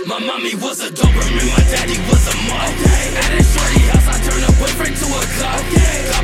My mommy was a Doberman, my daddy was a mutt. At a shorty house, I turned a boyfriend to a cop.